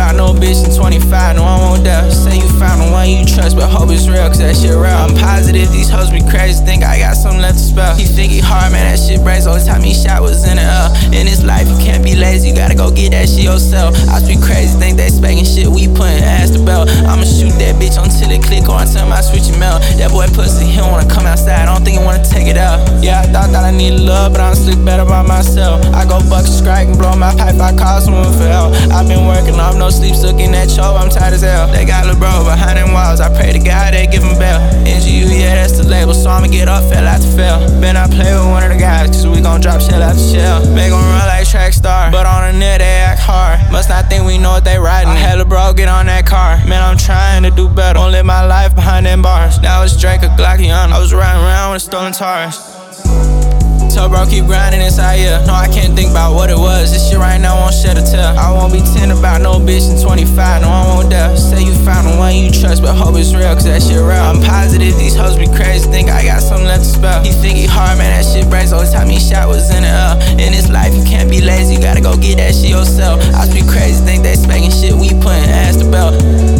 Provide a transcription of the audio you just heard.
about no bitch in 25, no I won't doubt. Say you found the one you trust, but hope it's real, cause that shit real. I'm positive these hoes be crazy, think I got something left to spell. He think he hard, man, that shit breaks. Only time he shot was in the L. In this life, you can't be lazy, you gotta go get that shit yourself. I be crazy, think they speccing shit, we putting ass to belt. I'ma shoot that bitch until it click or until my switch and melt. That boy pussy, he don't wanna come outside, I don't think he wanna take it out. Yeah, I thought that I needed love, but I'm slick better by myself. I go buck a strike and blow my pipe, I call someone for help. I've been working off no sleep, stuck in that chove, I'm tired as hell. They got lil' bro behind them walls, I pray to God they give him bail. NGU, yeah, that's the label, so I'ma get up, fell out to fail. Been I play with one of the guys, cause we gon' drop shell after shell. Make 'em run like track star, but on the net they act hard. Must not think we know what they riding. I had lil' bro get on that car, man, I'm trying to do better. Won't live my life behind them bars. Now it's Drake or Glockiana, I was riding around with stolen Taurus. So bro, keep grinding inside here. No, I can't think about what it was. This shit right now won't shed a tear. I won't be 10 about no bitch in 25, no I won't dare. Say you found the one you trust, but hope it's real, cause that shit real. I'm positive these hoes be crazy, think I got something left to spell. He think he hard, man, that shit breaks. Only time he shot was in the L. In this life, you can't be lazy, you gotta go get that shit yourself. I be crazy, think they speccing shit, we putting ass to belt.